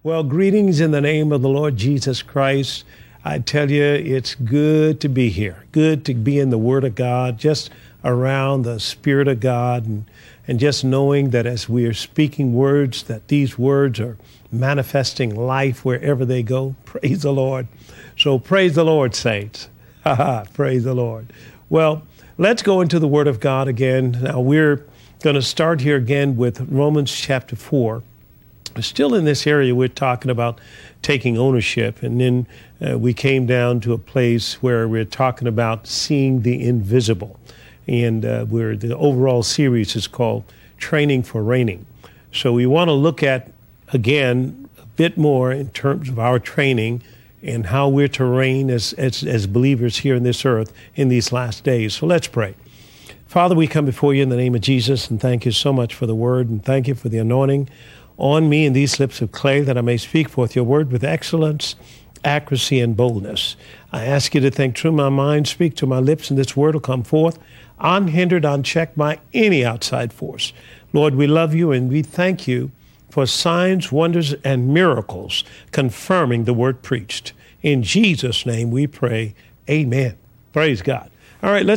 Well, greetings in the name of the Lord Jesus Christ. I tell you, it's good to be here, good to be in the Word of God, just around the Spirit of God, and just knowing that as we are speaking words, that these words are manifesting life wherever they go. Praise the Lord. So praise the Lord, saints. Praise the Lord. Well, let's go into the Word of God again. Now, we're going to start here again with Romans chapter 4. Still in this area, we're talking about taking ownership. And then we came down to a place where we're talking about seeing the invisible. And the overall series is called Training for Reigning. So we want to look at, again, a bit more in terms of our training and how we're to reign as believers here in this earth in these last days. So let's pray. Father, we come before you in the name of Jesus, and thank you so much for the word, and thank you for the anointing on me and these lips of clay, that I may speak forth your word with excellence, accuracy, and boldness. I ask you to think through my mind, speak to my lips, and this word will come forth unhindered, unchecked by any outside force. Lord, we love you, and we thank you for signs, wonders, and miracles confirming the word preached. In Jesus' name we pray, amen. Praise God. All right, let's